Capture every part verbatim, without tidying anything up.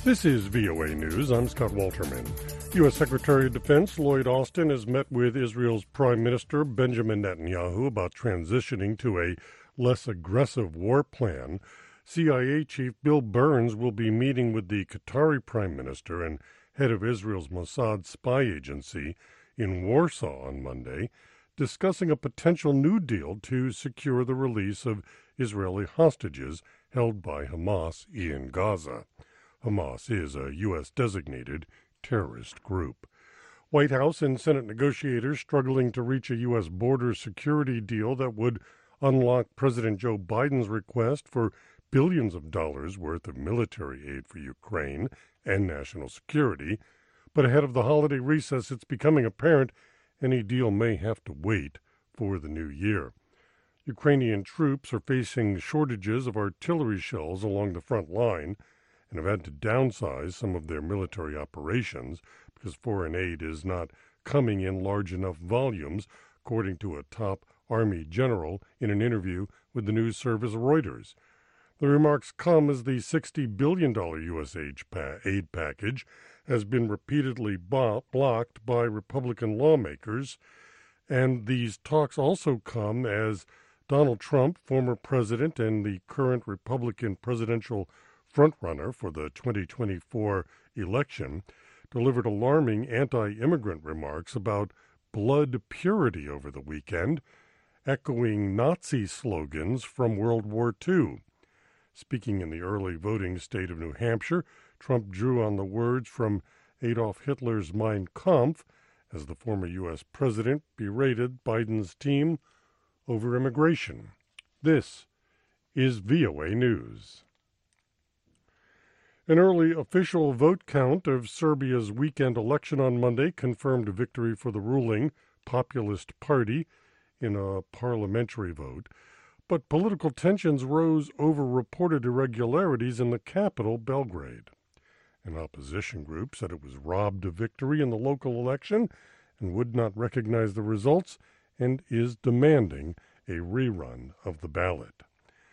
This is V O A News. I'm Scott Walterman. U S. Secretary of Defense Lloyd Austin has met with Israel's Prime Minister Benjamin Netanyahu about transitioning to a less aggressive war plan. C I A Chief Bill Burns will be meeting with the Qatari Prime Minister and head of Israel's Mossad spy agency in Warsaw on Monday, discussing a potential new deal to secure the release of Israeli hostages held by Hamas in Gaza. Hamas is a U S-designated terrorist group. White House and Senate negotiators struggling to reach a U S border security deal that would unlock President Joe Biden's request for billions of dollars worth of military aid for Ukraine and national security. But ahead of the holiday recess, it's becoming apparent any deal may have to wait for the new year. Ukrainian troops are facing shortages of artillery shells along the front line and have had to downsize some of their military operations because foreign aid is not coming in large enough volumes, according to a top Army general in an interview with the news service Reuters. The remarks come as the sixty billion dollars U S aid package has been repeatedly bo- blocked by Republican lawmakers, and these talks also come as Donald Trump, former president and the current Republican presidential frontrunner for the twenty twenty-four election, delivered alarming anti-immigrant remarks about blood purity over the weekend, echoing Nazi slogans from World War Two. Speaking in the early voting state of New Hampshire, Trump drew on the words from Adolf Hitler's Mein Kampf as the former U S president berated Biden's team over immigration. This is V O A News. An early official vote count of Serbia's weekend election on Monday confirmed a victory for the ruling Populist Party in a parliamentary vote, but political tensions rose over reported irregularities in the capital, Belgrade. An opposition group said it was robbed of victory in the local election and would not recognize the results and is demanding a rerun of the ballot.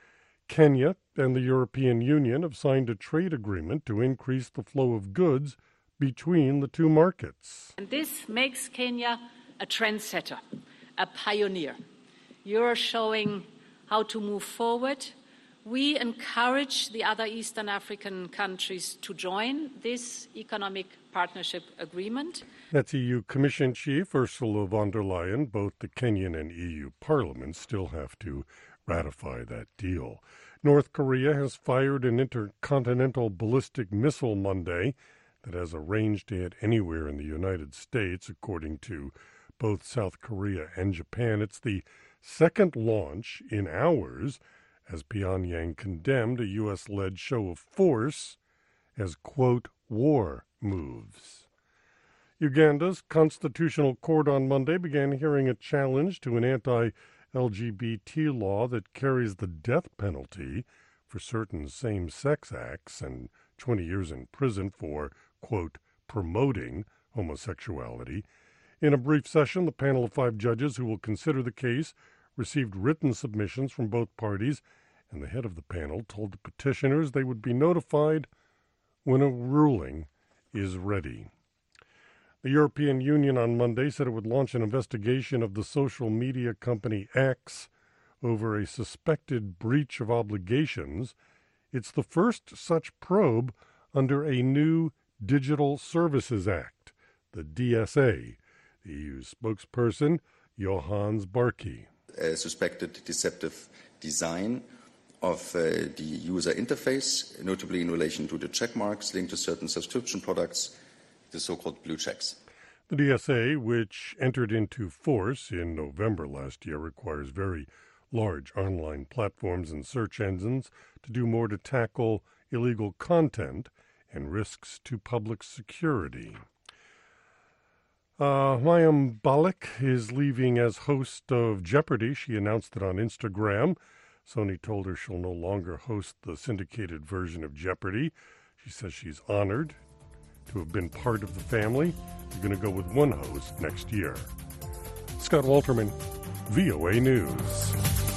Kenya and the European Union have signed a trade agreement to increase the flow of goods between the two markets. And this makes Kenya a trendsetter, a pioneer. You're showing how to move forward. We encourage the other Eastern African countries to join this economic partnership agreement. That's E U Commission Chief Ursula von der Leyen. Both the Kenyan and E U parliaments still have to ratify that deal. North Korea has fired an intercontinental ballistic missile Monday that has a range to hit anywhere in the United States, according to both South Korea and Japan. It's the second launch in hours as Pyongyang condemned a U S-led show of force as, quote, war moves. Uganda's Constitutional Court on Monday began hearing a challenge to an anti-L G B T law that carries the death penalty for certain same-sex acts and twenty years in prison for, quote, promoting homosexuality. In a brief session, the panel of five judges who will consider the case received written submissions from both parties, and the head of the panel told the petitioners they would be notified when a ruling is ready. The European Union on Monday said it would launch an investigation of the social media company X over a suspected breach of obligations. It's the first such probe under a new Digital Services Act, the D S A. The E U spokesperson, Johannes Barkey. Uh, suspected deceptive design of uh, the user interface, notably in relation to the check marks linked to certain subscription products, the so-called blue checks. The D S A, which entered into force in November last year, requires very large online platforms and search engines to do more to tackle illegal content and risks to public security. Uh, Mayim Bialik is leaving as host of Jeopardy! She announced it on Instagram. Sony told her she'll no longer host the syndicated version of Jeopardy! She says she's honored to have been part of the family. She's going to go with one host next year. Scott Walterman, V O A News.